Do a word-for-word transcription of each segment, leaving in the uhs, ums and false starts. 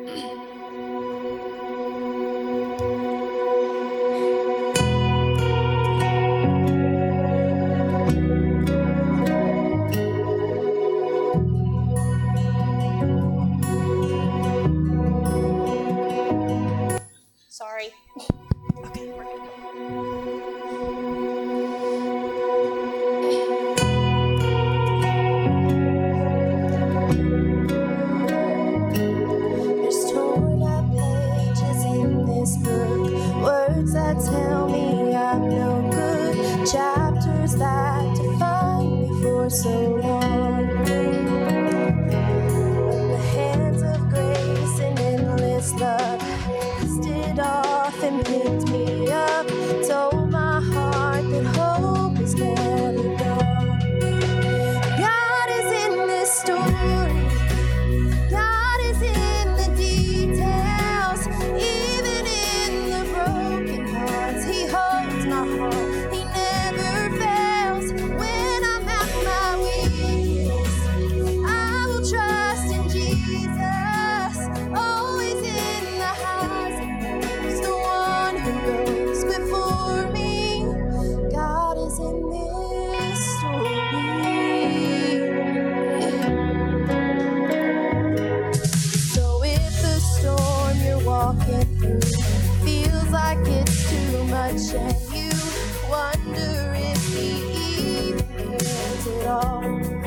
Sorry. Okay, we're good. There's torn up pages in this book, words that tell me I'm no good, chapters that define me for so long. The hands of grace and endless love dusted off and picked me up, told my heart that hope is never gone. God is in this story. God is in the details, even in the broken parts. He holds my heart. He never fails. When I'm at my weakest, I will trust in Jesus. Always in the highs and lows, the one who goes before me. God is in this story. So if the storm you're walking through feels like it's too much and you wonder if he even cares at all,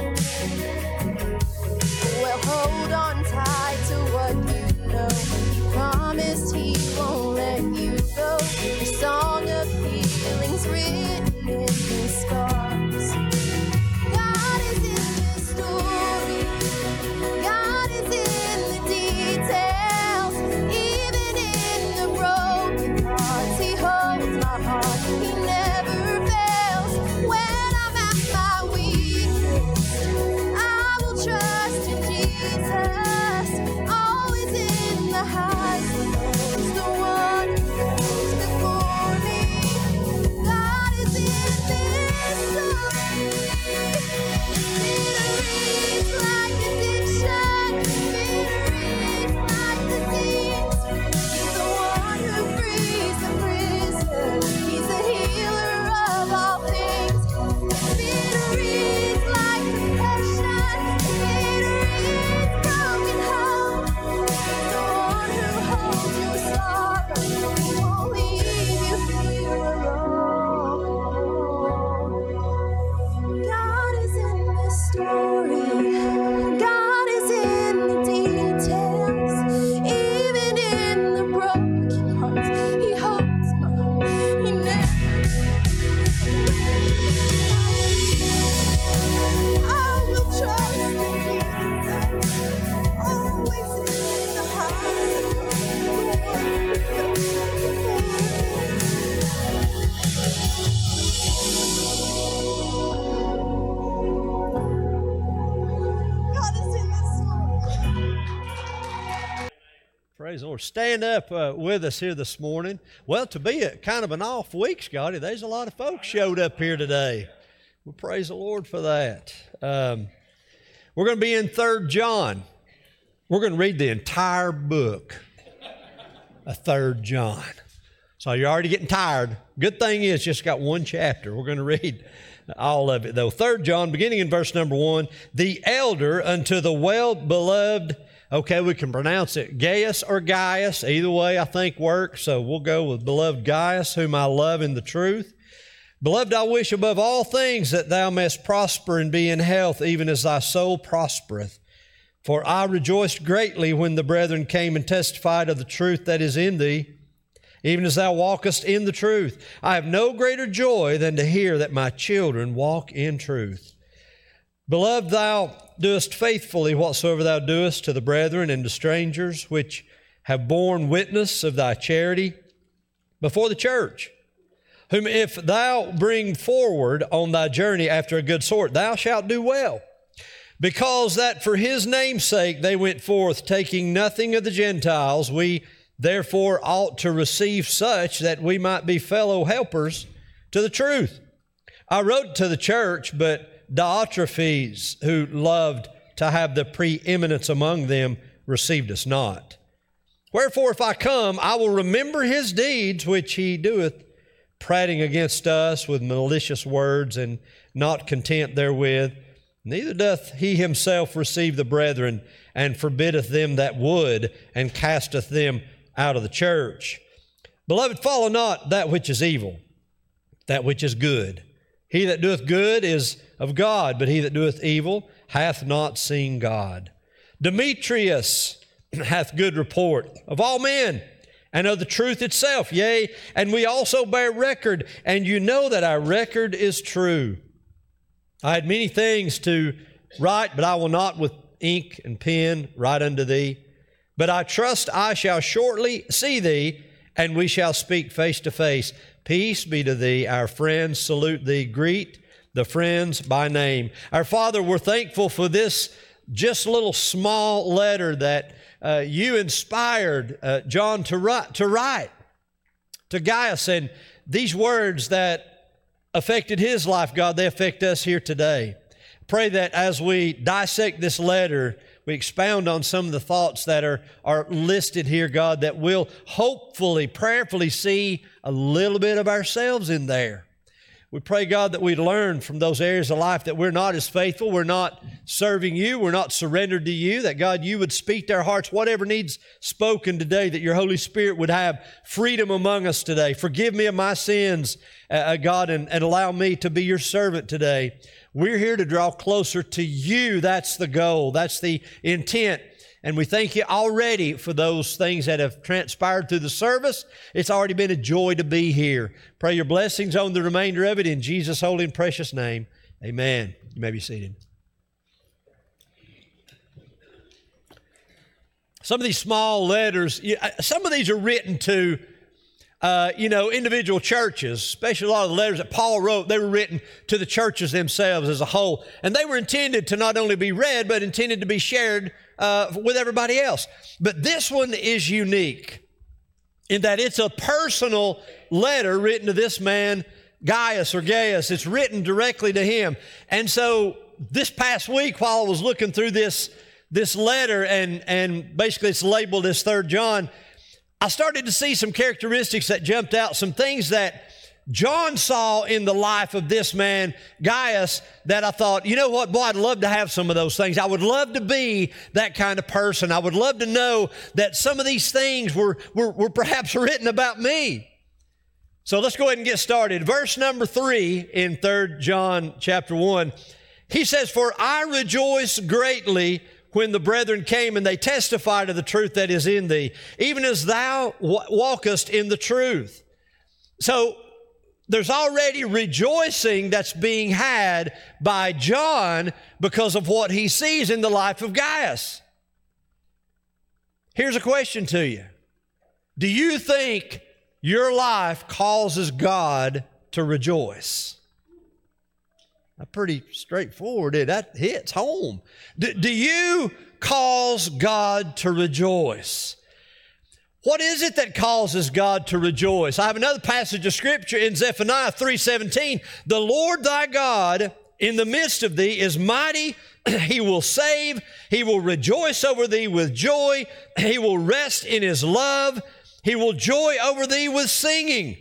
well, hold on tight to what you know. He promised he won't let you go. The song of healing's written in his scars. God is in this story. God is in the details, even in the broken parts. He holds my heart. He never fails. When I'm at my weakest, I will trust in Jesus. Always in the highs and lows, the one who goes before me. God is in this story. Bitteries like addiction, bitteries like disease. He's the one who frees the prisoner. He's the healer of all things. Bitteries like depression, bitteries broken home. He's the one who holds your sorrow. He won't leave you here alone. God is in this story. God is in the details, even in the broken parts. He holds my heart. He never. I will trust in Jesus. Always in the highs and God is in this story. Praise the Lord. Stand up uh, with us here this morning. Well, to be a kind of an off week, Scotty, there's a lot of folks showed up here today. Well, praise the Lord for that. Um, we're going to be in Third John. We're going to read the entire book of Third John. So you're already getting tired. Good thing is, just got one chapter. We're going to read all of it, though. Third John, beginning in verse number one, the elder unto the well-beloved. Okay, we can pronounce it Gaius or Gaius. Either way, I think works. So we'll go with beloved Gaius, whom I love in the truth. Beloved, I wish above all things that thou mayest prosper and be in health, even as thy soul prospereth. For I rejoiced greatly when the brethren came and testified of the truth that is in thee, even as thou walkest in the truth. I have no greater joy than to hear that my children walk in truth. Beloved, thou doest faithfully whatsoever thou doest to the brethren and to strangers, which have borne witness of thy charity before the church, whom if thou bring forward on thy journey after a good sort, thou shalt do well. Because that for his name's sake they went forth, taking nothing of the Gentiles, we therefore ought to receive such that we might be fellow helpers to the truth. I wrote to the church, but Diotrephes, who loved to have the preeminence among them, received us not. Wherefore, if I come, I will remember his deeds which he doeth, prating against us with malicious words, and not content therewith. Neither doth he himself receive the brethren, and forbiddeth them that would, and casteth them out of the church. Beloved, follow not that which is evil, that which is good. He that doeth good is of God, but he that doeth evil hath not seen God. Demetrius hath good report of all men, and of the truth itself, yea, and we also bear record, and you know that our record is true. I had many things to write, but I will not with ink and pen write unto thee. But I trust I shall shortly see thee, and we shall speak face to face. Peace be to thee. Our friends salute thee. Greet the friends by name. Our Father, we're thankful for this just little small letter that uh, you inspired uh, John to write, to write to Gaius. And these words that affected his life, God, they affect us here today. Pray that as we dissect this letter, we expound on some of the thoughts that are, are listed here, God, that we'll hopefully, prayerfully see a little bit of ourselves in there. We pray, God, that we learn from those areas of life that we're not as faithful, we're not serving you, we're not surrendered to you, that, God, you would speak to our hearts, whatever needs spoken today, that your Holy Spirit would have freedom among us today. Forgive me of my sins, uh, God, and, and allow me to be your servant today. We're here to draw closer to you. That's the goal. That's the intent. And we thank you already for those things that have transpired through the service. It's already been a joy to be here. Pray your blessings on the remainder of it in Jesus' holy and precious name. Amen. You may be seated. Some of these small letters, some of these are written to Uh, you know, individual churches, especially a lot of the letters that Paul wrote, they were written to the churches themselves as a whole. And they were intended to not only be read, but intended to be shared uh, with everybody else. But this one is unique in that it's a personal letter written to this man, Gaius or Gaius. It's written directly to him. And so this past week, while I was looking through this, this letter, and, and basically it's labeled as Third John, I started to see some characteristics that jumped out, some things that John saw in the life of this man, Gaius, that I thought, you know what, boy, I'd love to have some of those things. I would love to be that kind of person. I would love to know that some of these things were, were, were perhaps written about me. So let's go ahead and get started. Verse number three in Third John chapter one, he says, "For I rejoice greatly when the brethren came, and they testify to the truth that is in thee, even as thou walkest in the truth." So there's already rejoicing that's being had by John because of what he sees in the life of Gaius. Here's a question to you. Do you think your life causes God to rejoice? That's pretty straightforward. That hits home. Do, do you cause God to rejoice? What is it that causes God to rejoice? I have another passage of Scripture in Zephaniah three seventeen. "The Lord thy God in the midst of thee is mighty. He will save. He will rejoice over thee with joy. He will rest in his love. He will joy over thee with singing."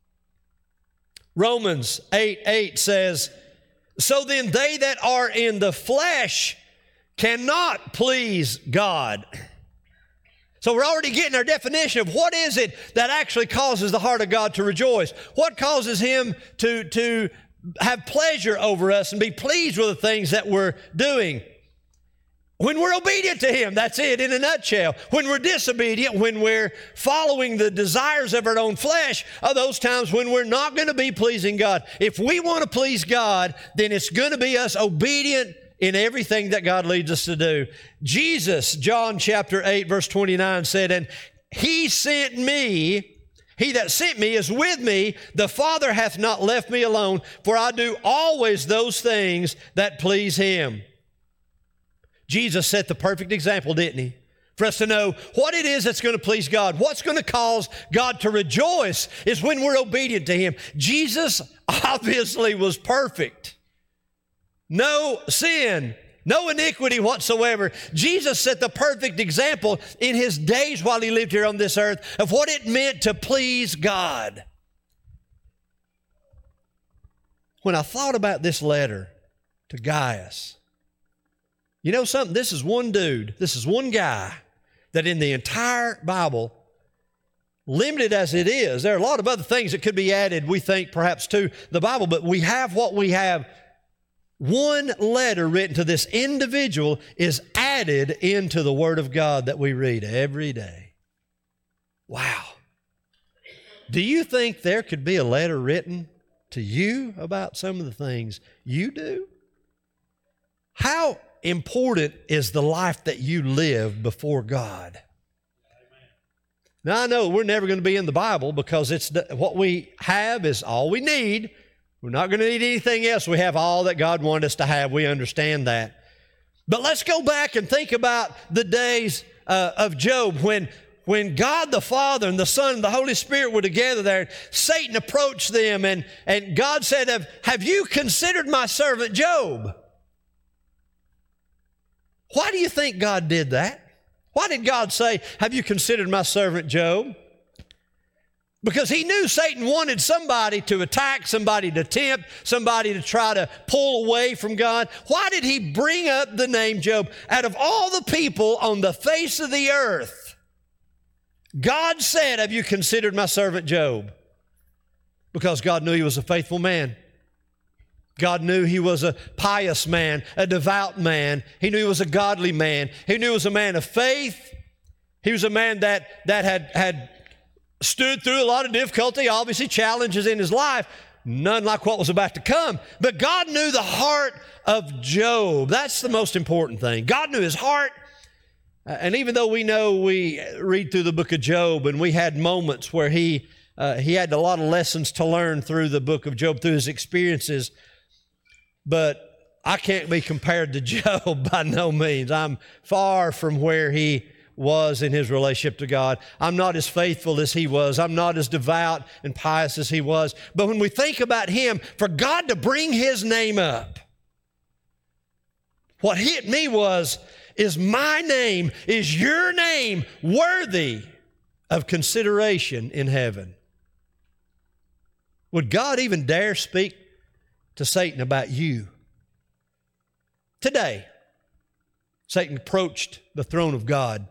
Romans eight eight says, "So then they that are in the flesh cannot please God." So we're already getting our definition of what is it that actually causes the heart of God to rejoice. What causes him to, to have pleasure over us and be pleased with the things that we're doing? When we're obedient to him, that's it in a nutshell. When we're disobedient, when we're following the desires of our own flesh, are those times when we're not going to be pleasing God. If we want to please God, then it's going to be us obedient in everything that God leads us to do. Jesus, John chapter eight, verse twenty-nine said, "And he sent me, he that sent me is with me. The Father hath not left me alone, for I do always those things that please him." Jesus set the perfect example, didn't he? For us to know what it is that's going to please God. What's going to cause God to rejoice is when we're obedient to him. Jesus obviously was perfect. No sin, No iniquity whatsoever. Jesus set the perfect example in his days while he lived here on this earth of what it meant to please God. When I thought about this letter to Gaius, you know something? This is one dude, this is one guy that in the entire Bible, limited as it is, there are a lot of other things that could be added, we think, perhaps to the Bible, but we have what we have. One letter written to this individual is added into the Word of God that we read every day. Wow. Do you think there could be a letter written to you about some of the things you do? How important is the life that you live before God? Now, I know we're never going to be in the Bible because it's the, what we have is all we need. We're not going to need anything else. We have all that God wanted us to have. We understand that. But let's go back and think about the days uh, of Job when, when God the Father and the Son and the Holy Spirit were together there. Satan approached them and, and God said, have, have you considered my servant Job? Why do you think God did that? Why did God say, have you considered my servant Job? Because he knew Satan wanted somebody to attack, somebody to tempt, somebody to try to pull away from God. Why did he bring up the name Job? Out of all the people on the face of the earth, God said, have you considered my servant Job? Because God knew he was a faithful man. God knew he was a pious man, a devout man. He knew he was a godly man. He knew he was a man of faith. He was a man that, that had, had stood through a lot of difficulty, obviously challenges in his life, none like what was about to come. But God knew the heart of Job. That's the most important thing. God knew his heart. And even though we know we read through the book of Job and we had moments where he, uh, he had a lot of lessons to learn through the book of Job, through his experiences, but I can't be compared to Job by no means. I'm far from where he was in his relationship to God. I'm not as faithful as he was. I'm not as devout and pious as he was. But when we think about him, for God to bring his name up, what hit me was, is my name, is your name worthy of consideration in heaven? Would God even dare speak to Satan about you? Today, Satan approached the throne of God.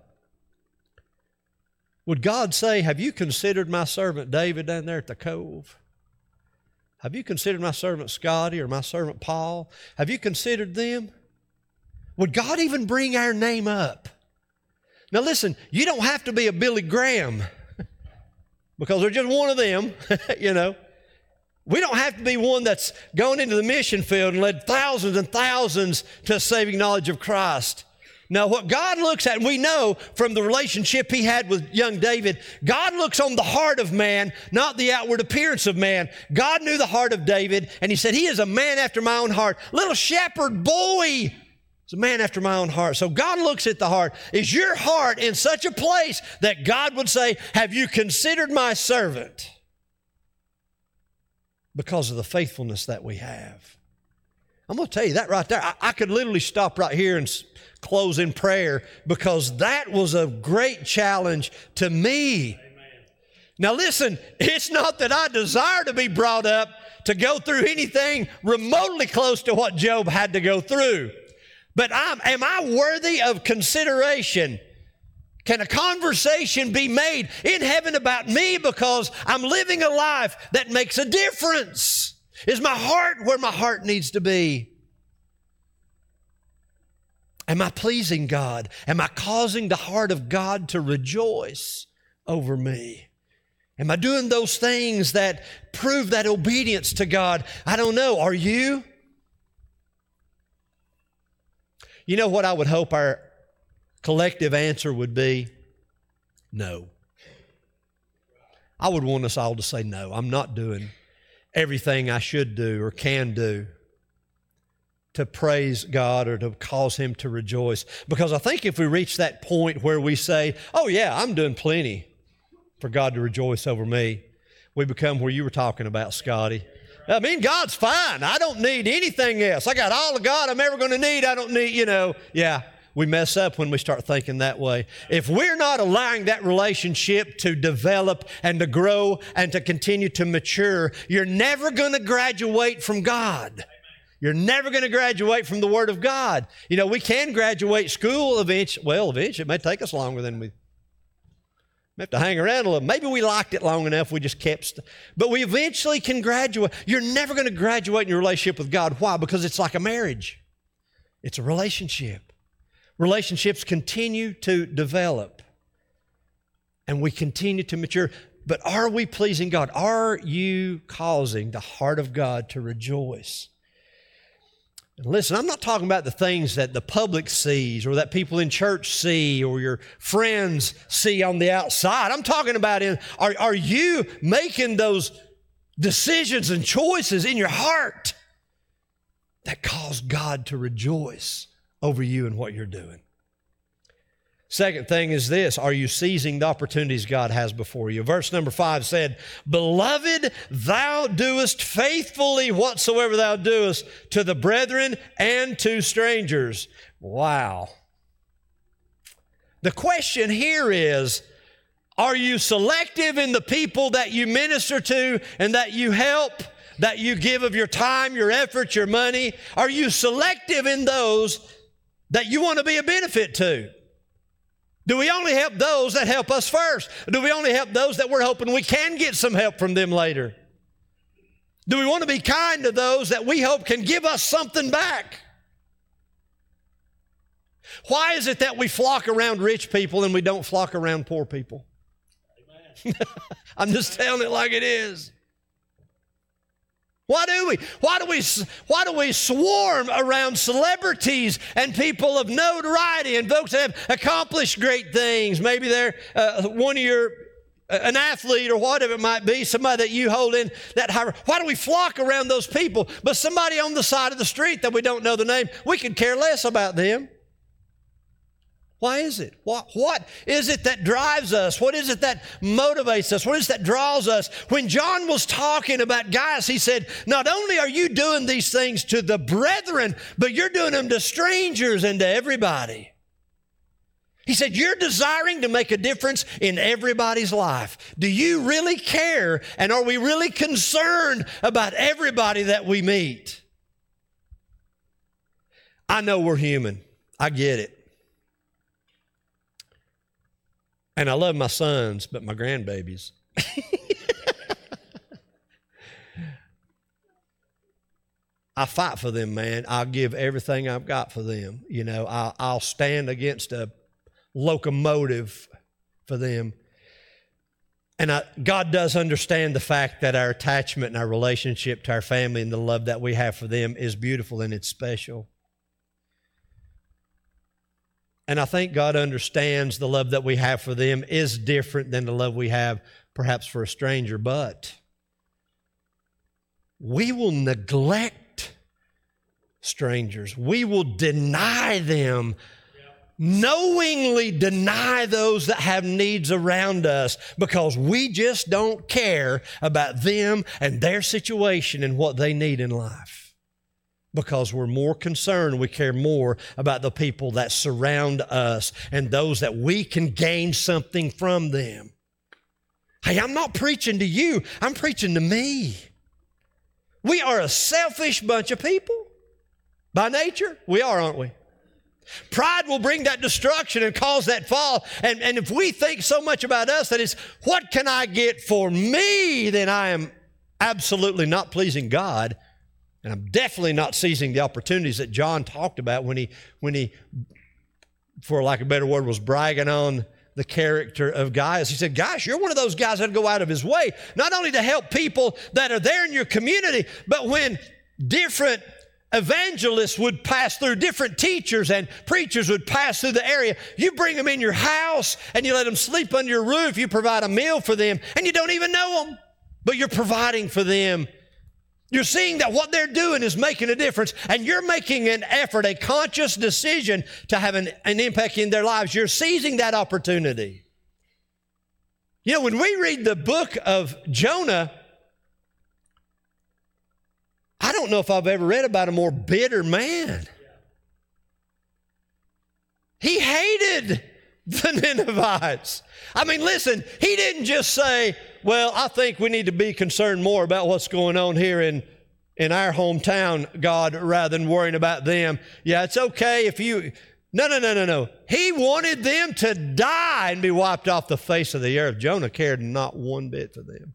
Would God say, have you considered my servant David down there at the cove? Have you considered my servant Scotty or my servant Paul? Have you considered them? Would God even bring our name up? Now listen, you don't have to be a Billy Graham because they're just one of them, you know. We don't have to be one that's gone into the mission field and led thousands and thousands to a saving knowledge of Christ. Now, what God looks at, and we know from the relationship he had with young David, God looks on the heart of man, not the outward appearance of man. God knew the heart of David, and he said, he is a man after my own heart. Little shepherd boy is a man after my own heart. So God looks at the heart. Is your heart in such a place that God would say, have you considered my servant? Because of the faithfulness that we have. I'm going to tell you that right there. I, I could literally stop right here and s- close in prayer because that was a great challenge to me. Amen. Now listen, it's not that I desire to be brought up to go through anything remotely close to what Job had to go through. But I'm, am I worthy of consideration? Can a conversation be made in heaven about me because I'm living a life that makes a difference? Is my heart where my heart needs to be? Am I pleasing God? Am I causing the heart of God to rejoice over me? Am I doing those things that prove that obedience to God? I don't know. Are you? You know what I would hope our collective answer would be? No. I would want us all to say no. I'm not doing everything I should do or can do to praise God or to cause Him to rejoice. Because I think if we reach that point where we say, oh yeah, I'm doing plenty for God to rejoice over me, we become where you were talking about, Scotty. I mean, God's fine. I don't need anything else. I got all of God I'm ever going to need. I don't need, you know. Yeah, we mess up when we start thinking that way. If we're not allowing that relationship to develop and to grow and to continue to mature, you're never going to graduate from God. You're never going to graduate from the Word of God. You know, we can graduate school eventually. Well, eventually. It may take us longer than we We have to hang around a little. Maybe we liked it long enough, we just kept, st- but we eventually can graduate. You're never going to graduate in your relationship with God. Why? Because it's like a marriage. It's a relationship. Relationships continue to develop, and we continue to mature. But are we pleasing God? Are you causing the heart of God to rejoice? And listen, I'm not talking about the things that the public sees or that people in church see or your friends see on the outside. I'm talking about in, are, are you making those decisions and choices in your heart that cause God to rejoice over you and what you're doing? Second thing is this: are you seizing the opportunities God has before you? Verse number five said, "Beloved, thou doest faithfully whatsoever thou doest to the brethren and to strangers." Wow. The question here is, are you selective in the people that you minister to and that you help, that you give of your time, your effort, your money? Are you selective in those that you want to be a benefit to? Do we only help those that help us first? Or do we only help those that we're hoping we can get some help from them later? Do we want to be kind to those that we hope can give us something back? Why is it that we flock around rich people and we don't flock around poor people? Amen. I'm just telling it like it is. Why do we? Why do we? Why do we swarm around celebrities and people of notoriety and folks that have accomplished great things? Maybe they're uh, one of your, uh, an athlete or whatever it might be, somebody that you hold in that high. Why do we flock around those people? But somebody on the side of the street that we don't know the name, we could care less about them. Why is it? What, what is it that drives us? What is it that motivates us? What is it that draws us? When John was talking about Gaius, he said, not only are you doing these things to the brethren, but you're doing them to strangers and to everybody. He said, you're desiring to make a difference in everybody's life. Do you really care? And are we really concerned about everybody that we meet? I know we're human. I get it. And I love my sons, but my grandbabies. I fight for them, man. I'll give everything I've got for them. You know, I'll, I'll stand against a locomotive for them. And I, God does understand the fact that our attachment and our relationship to our family and the love that we have for them is beautiful and it's special. And I think God understands the love that we have for them is different than the love we have perhaps for a stranger. But we will neglect strangers. We will deny them, knowingly deny those that have needs around us because we just don't care about them and their situation and what they need in life. Because we're more concerned, we care more about the people that surround us and those that we can gain something from them. Hey, I'm not preaching to you, I'm preaching to me. We are a selfish bunch of people. By nature, we are, aren't we? Pride will bring that destruction and cause that fall. And, and if we think so much about us that it's, what can I get for me, then I am absolutely not pleasing God. And I'm definitely not seizing the opportunities that John talked about when he, when he, for lack of a better word, was bragging on the character of Gaius. He said, gosh, you're one of those guys that'll go out of his way, not only to help people that are there in your community, but when different evangelists would pass through, different teachers and preachers would pass through the area, you bring them in your house and you let them sleep under your roof, you provide a meal for them, and you don't even know them, but you're providing for them. You're seeing that what they're doing is making a difference, and you're making an effort, a conscious decision to have an, an impact in their lives. You're seizing that opportunity. You know, when we read the book of Jonah, I don't know if I've ever read about a more bitter man. He hated the Ninevites. I mean, listen, he didn't just say, well, I think we need to be concerned more about what's going on here in, in our hometown, God, rather than worrying about them. Yeah, it's okay if you... No, no, no, no, no. He wanted them to die and be wiped off the face of the earth. Jonah cared not one bit for them.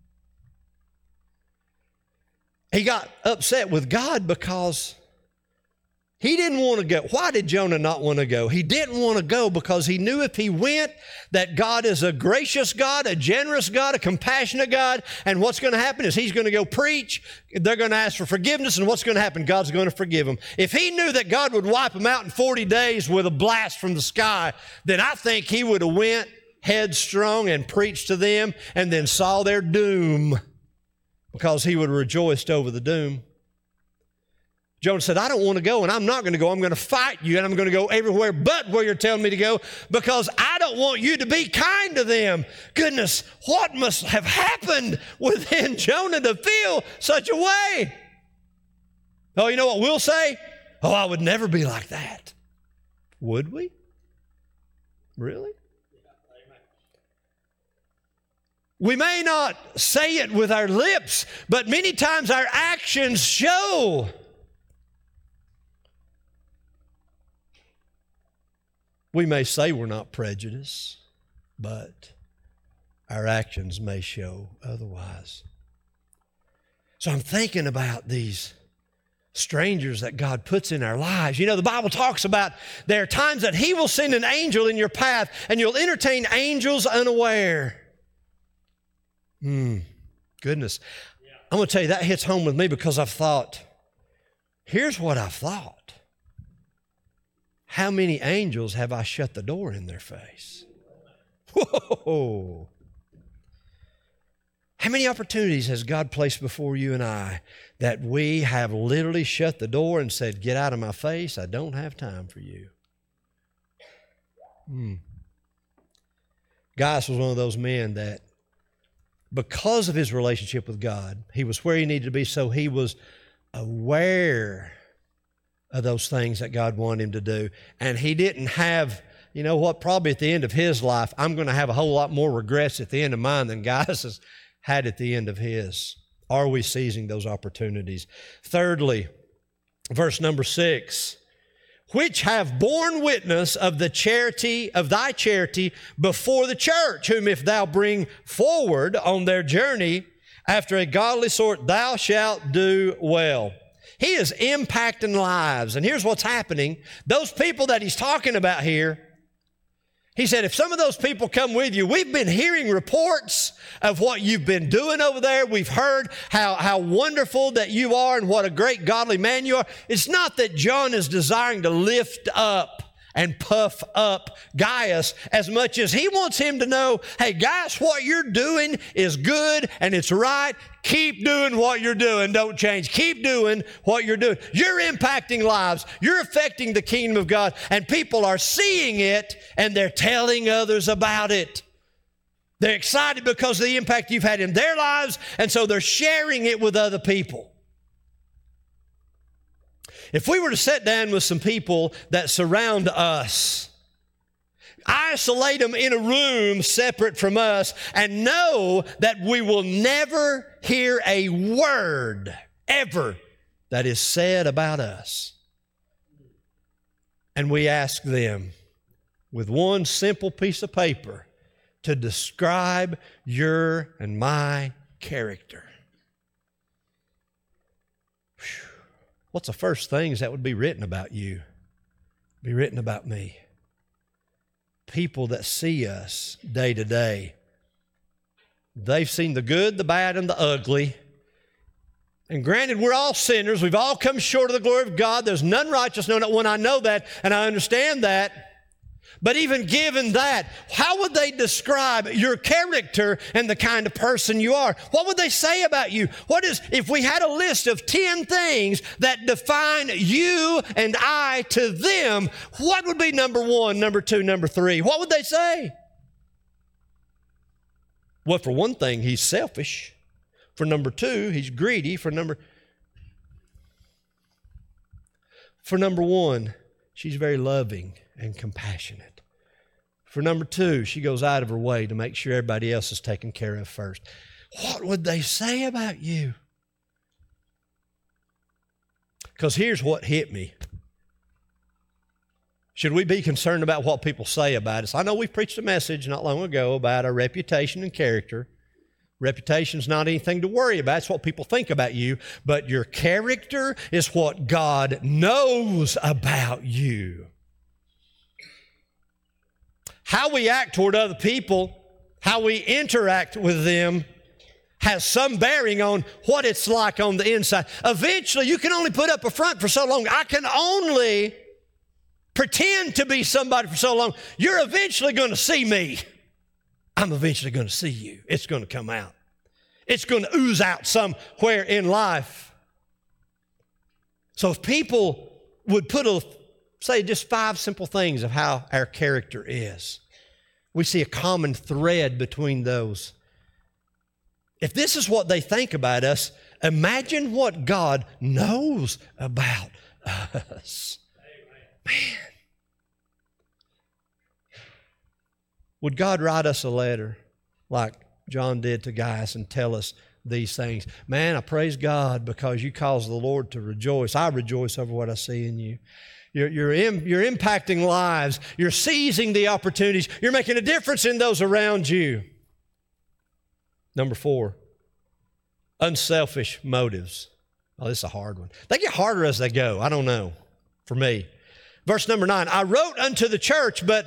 He got upset with God because he didn't want to go. Why did Jonah not want to go? He didn't want to go because he knew if he went that God is a gracious God, a generous God, a compassionate God, and what's going to happen is he's going to go preach. They're going to ask for forgiveness, and what's going to happen? God's going to forgive them. If he knew that God would wipe them out in forty days with a blast from the sky, then I think he would have went headstrong and preached to them and then saw their doom because he would have rejoiced over the doom. Jonah said, I don't want to go, and I'm not going to go. I'm going to fight you, and I'm going to go everywhere but where you're telling me to go because I don't want you to be kind to them. Goodness, what must have happened within Jonah to feel such a way? Oh, you know what we'll say? Oh, I would never be like that. Would we? Really? We may not say it with our lips, but many times our actions show. We may say we're not prejudiced, but our actions may show otherwise. So I'm thinking about these strangers that God puts in our lives. You know, the Bible talks about there are times that he will send an angel in your path and you'll entertain angels unaware. Hmm, goodness. I'm going to tell you, that hits home with me because I've thought, here's what I've thought. How many angels have I shut the door in their face? Whoa! How many opportunities has God placed before you and I that we have literally shut the door and said, get out of my face, I don't have time for you? Hmm. Gaius was one of those men that because of his relationship with God, he was where he needed to be, so he was aware of those things that God wanted him to do. And he didn't have, you know what, probably at the end of his life, I'm going to have a whole lot more regrets at the end of mine than Gaius has had at the end of his. Are we seizing those opportunities? Thirdly, verse number six, which have borne witness of the charity, of thy charity before the church, whom if thou bring forward on their journey after a godly sort, thou shalt do well. He is impacting lives. And here's what's happening. Those people that he's talking about here, he said, if some of those people come with you, we've been hearing reports of what you've been doing over there. We've heard how, how wonderful that you are and what a great godly man you are. It's not that John is desiring to lift up and puff up Gaius as much as he wants him to know, hey, Gaius, what you're doing is good and it's right. Keep doing what you're doing. Don't change. Keep doing what you're doing. You're impacting lives. You're affecting the kingdom of God, and people are seeing it and they're telling others about it. They're excited because of the impact you've had in their lives, and so they're sharing it with other people. If we were to sit down with some people that surround us, isolate them in a room separate from us, and know that we will never hear a word ever that is said about us, and we ask them with one simple piece of paper to describe your and my character. Whew. What's the first things that would be written about you? Be written about me. People that see us day to day, they've seen the good, the bad, and the ugly. And granted, we're all sinners. We've all come short of the glory of God. There's none righteous, no, not one. I know that, and I understand that. But even given that, how would they describe your character and the kind of person you are? What would they say about you? What is, if we had a list of ten things that define you and I to them, what would be number one, number two, number three? What would they say? Well, for one thing, he's selfish. For number two, he's greedy. For number... For number one, she's very loving and compassionate. For number two, she goes out of her way to make sure everybody else is taken care of first. What would they say about you? Because here's what hit me. Should we be concerned about what people say about us? I know we preached a message not long ago about our reputation and character. Reputation's not anything to worry about. It's what people think about you. But your character is what God knows about you. How we act toward other people, how we interact with them, has some bearing on what it's like on the inside. Eventually, you can only put up a front for so long. I can only pretend to be somebody for so long. You're eventually going to see me. I'm eventually going to see you. It's going to come out. It's going to ooze out somewhere in life. So if people would put a, say just five simple things of how our character is, we see a common thread between those. If this is what they think about us, imagine what God knows about us. Man. Would God write us a letter like John did to Gaius and tell us these things? Man, I praise God because you cause the Lord to rejoice. I rejoice over what I see in you. You're, you're, in, you're impacting lives. You're seizing the opportunities. You're making a difference in those around you. Number four, unselfish motives. Oh, this is a hard one. They get harder as they go. I don't know, for me. Verse number nine, I wrote unto the church, but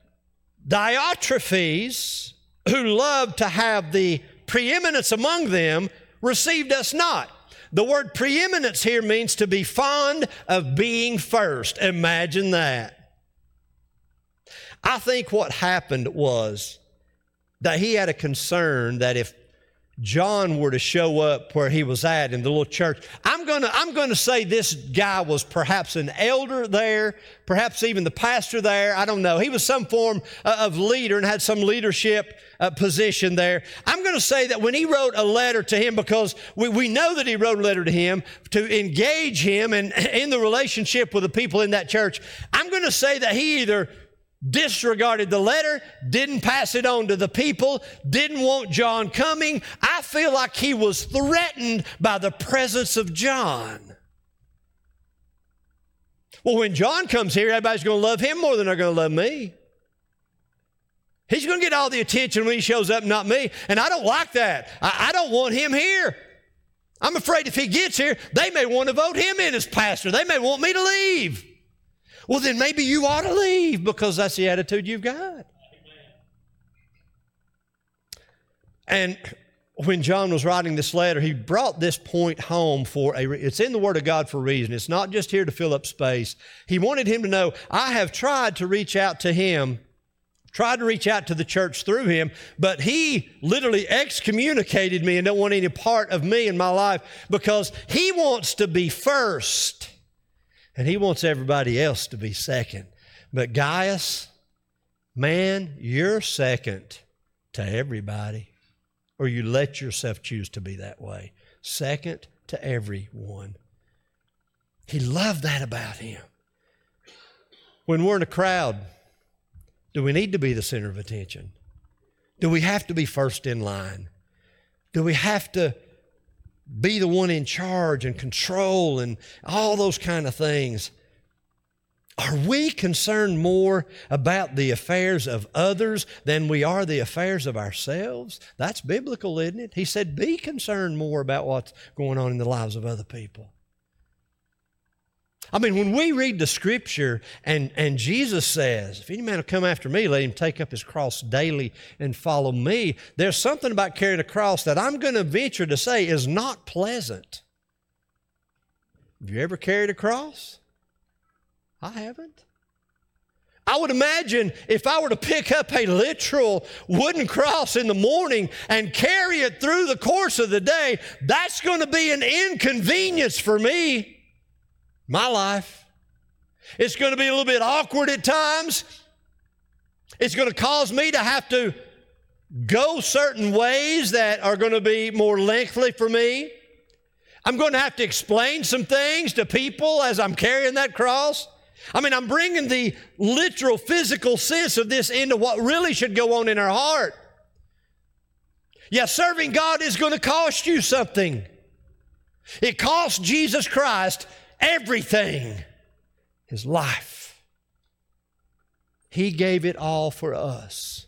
Diotrephes, who loved to have the preeminence among them, received us not. The word preeminence here means to be fond of being first. Imagine that. I think what happened was that he had a concern that if John were to show up where he was at in the little church, I'm gonna, I'm gonna say this guy was perhaps an elder there, perhaps even the pastor there. I don't know. He was some form of leader and had some leadership uh, position there. I'm gonna say that when he wrote a letter to him, because we, we know that he wrote a letter to him to engage him and in the relationship with the people in that church, I'm gonna say that he either disregarded the letter, didn't pass it on to the people, didn't want John coming. I feel like he was threatened by the presence of John. Well, when John comes here, everybody's going to love him more than they're going to love me. He's going to get all the attention when he shows up, not me. And I don't like that. I, I don't want him here. I'm afraid if he gets here, they may want to vote him in as pastor. They may want me to leave. Well, then maybe you ought to leave because that's the attitude you've got. And when John was writing this letter, he brought this point home for a, it's in the Word of God for a reason. It's not just here to fill up space. He wanted him to know, I have tried to reach out to him, tried to reach out to the church through him, but he literally excommunicated me and don't want any part of me in my life because he wants to be first. And he wants everybody else to be second. But Gaius, man, you're second to everybody. Or you let yourself choose to be that way. Second to everyone. He loved that about him. When we're in a crowd, do we need to be the center of attention? Do we have to be first in line? Do we have to be the one in charge and control and all those kind of things? Are we concerned more about the affairs of others than we are the affairs of ourselves? That's biblical, isn't it? He said, be concerned more about what's going on in the lives of other people. I mean, when we read the Scripture and, and Jesus says, if any man will come after me, let him take up his cross daily and follow me. There's something about carrying a cross that I'm going to venture to say is not pleasant. Have you ever carried a cross? I haven't. I would imagine if I were to pick up a literal wooden cross in the morning and carry it through the course of the day, that's going to be an inconvenience for me. My life. It's going to be a little bit awkward at times. It's going to cause me to have to go certain ways that are going to be more lengthy for me. I'm going to have to explain some things to people as I'm carrying that cross. I mean, I'm bringing the literal physical sense of this into what really should go on in our heart. Yeah, serving God is going to cost you something. It cost Jesus Christ everything, His life. He gave it all for us.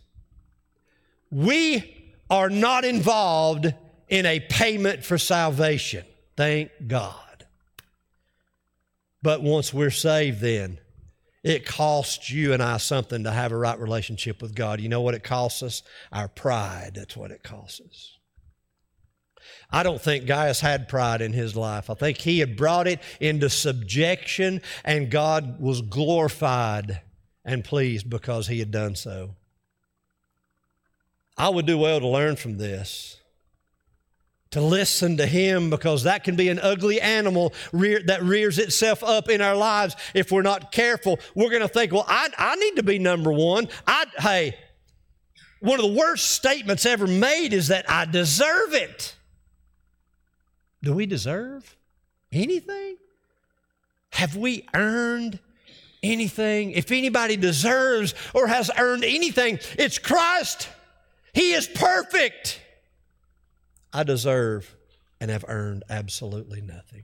We are not involved in a payment for salvation. Thank God. But once we're saved then, it costs you and I something to have a right relationship with God. You know what it costs us? Our pride. That's what it costs us. I don't think Gaius had pride in his life. I think he had brought it into subjection, and God was glorified and pleased because he had done so. I would do well to learn from this, to listen to him, because that can be an ugly animal rear, that rears itself up in our lives if we're not careful. We're going to think, well, I, I need to be number one. I, hey, one of the worst statements ever made is that I deserve it. Do we deserve anything? Have we earned anything? If anybody deserves or has earned anything, it's Christ. He is perfect. I deserve and have earned absolutely nothing.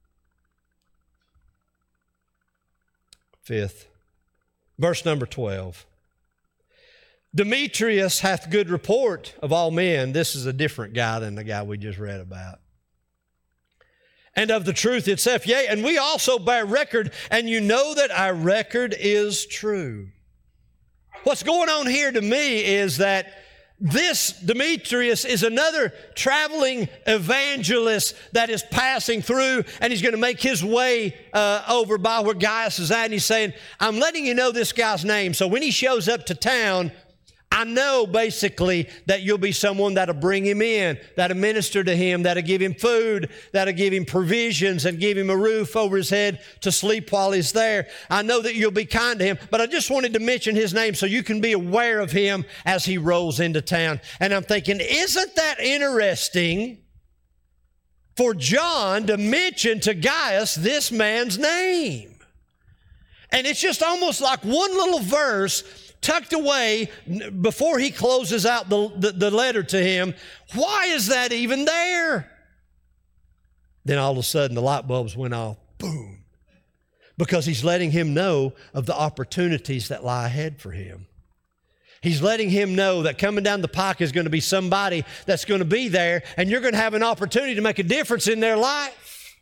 Fifth, verse number twelve. Demetrius hath good report of all men. This is a different guy than the guy we just read about. And of the truth itself, yea, and we also bear record, and you know that our record is true. What's going on here to me is that this Demetrius is another traveling evangelist that is passing through, and he's going to make his way uh, over by where Gaius is at, and he's saying, I'm letting you know this guy's name, so when he shows up to town, I know basically that you'll be someone that'll bring him in, that'll minister to him, that'll give him food, that'll give him provisions and give him a roof over his head to sleep while he's there. I know that you'll be kind to him, but I just wanted to mention his name so you can be aware of him as he rolls into town. And I'm thinking, isn't that interesting for John to mention to Gaius this man's name? And it's just almost like one little verse tucked away before he closes out the, the, the letter to him. Why is that even there? Then all of a sudden the light bulbs went off. Boom. Because he's letting him know of the opportunities that lie ahead for him. He's letting him know that coming down the pike is going to be somebody that's going to be there, and you're going to have an opportunity to make a difference in their life.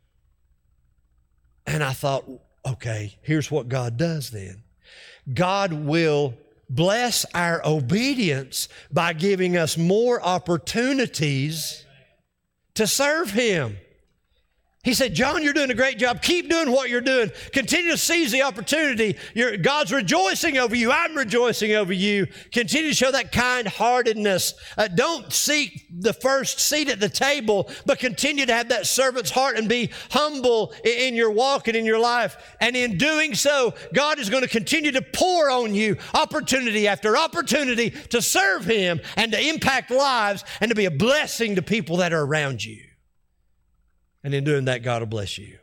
And I thought, okay, here's what God does then. God will bless our obedience by giving us more opportunities to serve Him. He said, John, you're doing a great job. Keep doing what you're doing. Continue to seize the opportunity. You're, God's rejoicing over you. I'm rejoicing over you. Continue to show that kind-heartedness. Uh, don't seek the first seat at the table, but continue to have that servant's heart and be humble in, in your walk and in your life. And in doing so, God is going to continue to pour on you opportunity after opportunity to serve Him and to impact lives and to be a blessing to people that are around you. And in doing that, God will bless you.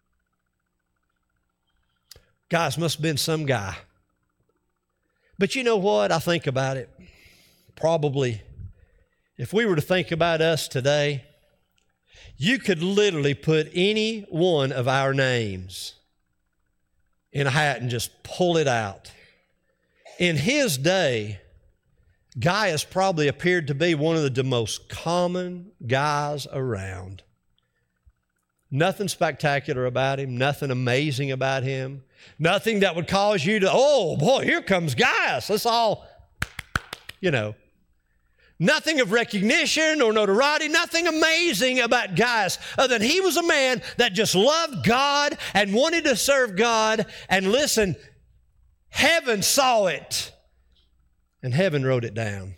Guys, must have been some guy. But you know what? I think about it. Probably, if we were to think about us today, you could literally put any one of our names in a hat and just pull it out. In his day, Gaius probably appeared to be one of the most common guys around. Nothing spectacular about him, nothing amazing about him, nothing that would cause you to, oh boy, here comes Gaius. Let's all, you know, nothing of recognition or notoriety, nothing amazing about Gaius other than he was a man that just loved God and wanted to serve God. And listen, heaven saw it and heaven wrote it down.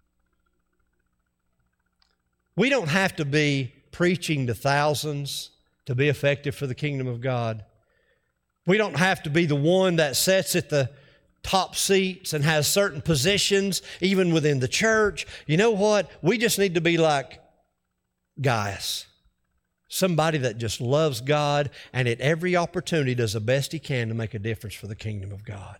We don't have to be preaching to thousands to be effective for the kingdom of God. We don't have to be the one that sits at the top seats and has certain positions, even within the church. You know what? We just need to be like Gaius. Somebody that just loves God and at every opportunity does the best he can to make a difference for the kingdom of God.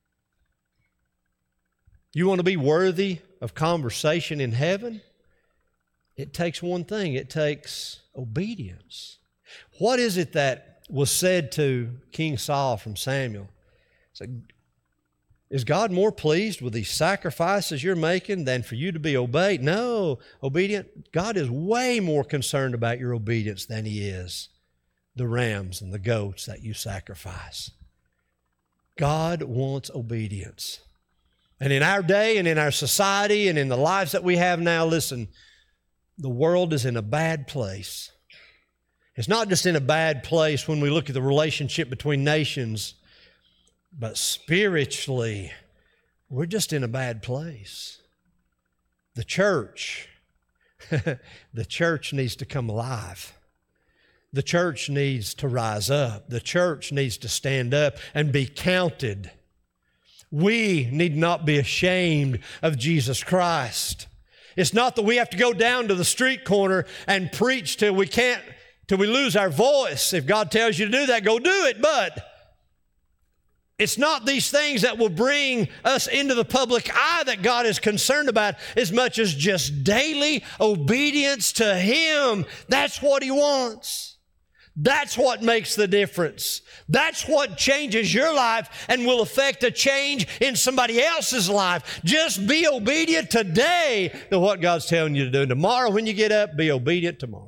You want to be worthy of conversation in heaven? It takes one thing. It takes obedience. What is it that was said to King Saul from Samuel? It's like, is God more pleased with these sacrifices you're making than for you to be obeyed? No, obedient. God is way more concerned about your obedience than He is the rams and the goats that you sacrifice. God wants obedience. And in our day and in our society and in the lives that we have now, listen, the world is in a bad place. It's not just in a bad place when we look at the relationship between nations, but spiritually, we're just in a bad place. The church, the church needs to come alive. The church needs to rise up. The church needs to stand up and be counted. We need not be ashamed of Jesus Christ. It's not that we have to go down to the street corner and preach till we can't, till we lose our voice. If God tells you to do that, go do it. But it's not these things that will bring us into the public eye that God is concerned about as much as just daily obedience to Him. That's what He wants. That's what makes the difference. That's what changes your life and will affect a change in somebody else's life. Just be obedient today to what God's telling you to do. Tomorrow when you get up, be obedient tomorrow.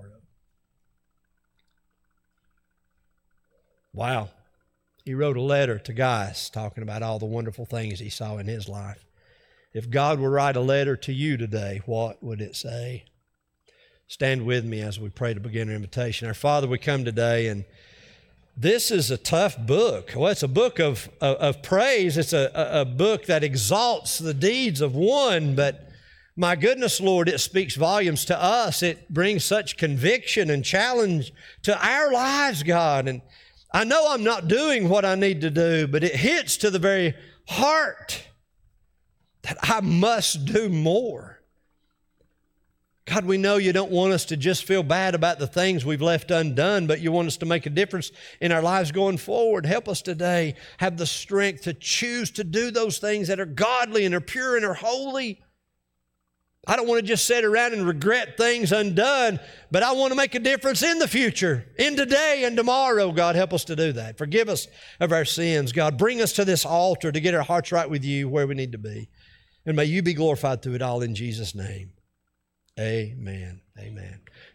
Wow. He wrote a letter to Gaius talking about all the wonderful things he saw in his life. If God were to write a letter to you today, what would it say? Stand with me as we pray to begin our invitation. Our Father, we come today, and this is a tough book. Well, it's a book of, of, of praise. It's a, a book that exalts the deeds of one, but my goodness, Lord, it speaks volumes to us. It brings such conviction and challenge to our lives, God. And I know I'm not doing what I need to do, but it hits to the very heart that I must do more. God, we know you don't want us to just feel bad about the things we've left undone, but you want us to make a difference in our lives going forward. Help us today have the strength to choose to do those things that are godly and are pure and are holy. I don't want to just sit around and regret things undone, but I want to make a difference in the future, in today and tomorrow. God, help us to do that. Forgive us of our sins. God, bring us to this altar to get our hearts right with you where we need to be. And may you be glorified through it all in Jesus' name. Amen. Amen.